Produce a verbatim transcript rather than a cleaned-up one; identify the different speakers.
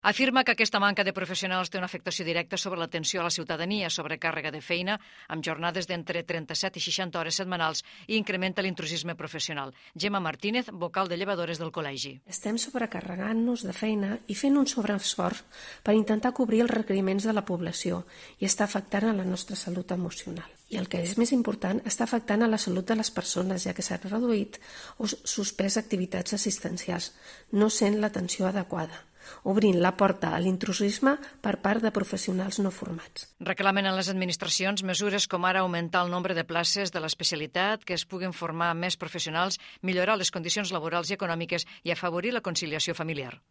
Speaker 1: Afirma que aquesta manca de professionals té una afectació directa sobre l'atenció a la ciutadania, sobrecàrrega de feina, amb jornades d'entre trenta-set i seixanta hores setmanals i incrementa l'intrusisme professional. Gemma Martínez, vocal de llevadores del col·legi.
Speaker 2: Estem sobrecarregant-nos de feina i fent un sobreesforç per intentar cobrir els requeriments de la població i està afectant a la nostra salut emocional. I el que és més important, està afectant a la salut de les persones, ja que s'ha reduït o suspès activitats assistencials, no sent l'atenció adequada, obrint la porta a l'intrusisme per part de professionals no formats.
Speaker 1: Reclamen a les administracions mesures com ara augmentar el nombre de places de l'especialitat, que es puguen formar més professionals, millorar les condicions laborals i econòmiques i afavorir la conciliació familiar.